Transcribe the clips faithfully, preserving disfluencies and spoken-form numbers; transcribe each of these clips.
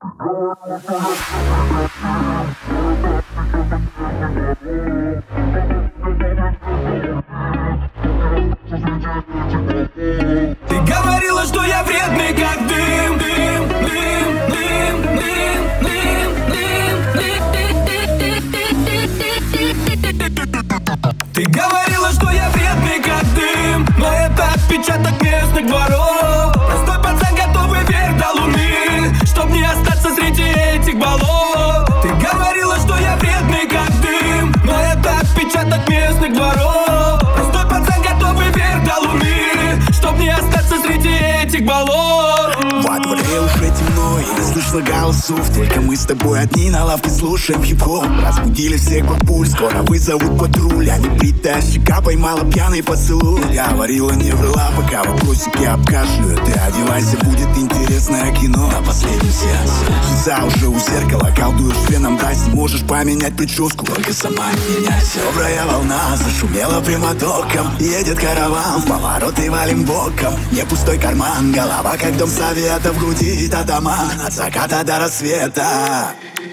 Ты говорила, что я вредный, как дым, дым, дым, дым, дым, дым, дым. Ты говорила, что я вредный, как дым, но это отпечаток местных дворов. Простой пацан, готовый вверх до луны, чтоб не остаться среди этих болот. Ты говорила, что я вредный, как дым, но это отпечаток местных дворов. Простой пацан, готовый вверх до луны, чтоб не остаться среди этих болот. Во дворе уже темно и не слышно голосов. Только мы с тобой одни на лавке слушаем хип-хоп. Разбудили всех бабуль, скоро вызовут патруль. А небритая щека поймала пьяный поцелуй. Я говорила, не врала, пока вопросики обкашляют. Ты одевайся, будет интересное кино на последнем сеансе. Лица уже у зеркала, колдуешь феном, дай, можешь поменять прическу, только сама не меняйся. Добрая волна зашумела прямотоком, едет караван, в повороты валим боком. Не пустой карман, голова как дом советов, гудит атаман от заката до рассвета.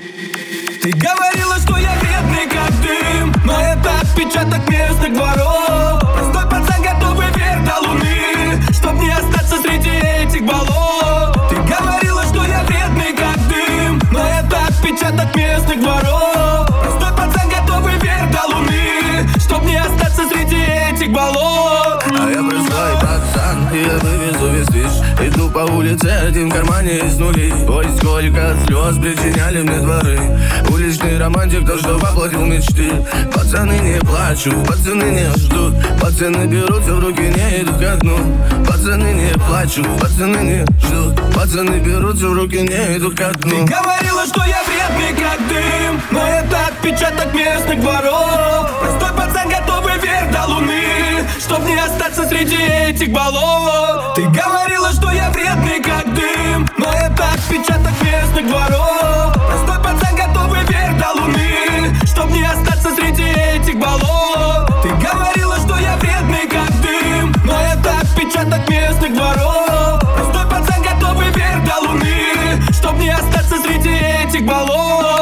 Ты говорила, что я вредный, как дым, но это отпечаток местных дворов. Простой пацан, готовый вверх до луны, чтоб не остаться среди этих болот. Ты говорила, что я вредный, как дым, но это отпечаток местных дворов. Простой пацан, готовый вверх до луны, чтоб не остаться среди этих болот. А я простой пацан, и я вывезу весь движ. Иду по улице, один в кармане из нулей. Ой, сколько слез причиняли мне дворы. Уличный романтик, то, что воплотил мечты. Пацаны не плачут, пацаны не ждут. Пацаны берутся в руки, не идут ко дну. Пацаны не плачут, пацаны не ждут. Пацаны берутся в руки, не идут ко дну. Ты говорила, что я вредный, как дым, но это отпечаток местных дворов. Простой пацан, готовый вверх до луны, чтоб не остаться среди этих болот. Ты говорила, что я вредный, как дым, но это отпечаток местных дворов. Простой пацан, готовый вверх до луны, чтоб не остаться среди этих болот. Ты говорила, что я вредный, как дым, но это отпечаток местных дворов. Простой пацан, готовый вверх до луны, чтоб не остаться среди этих болот.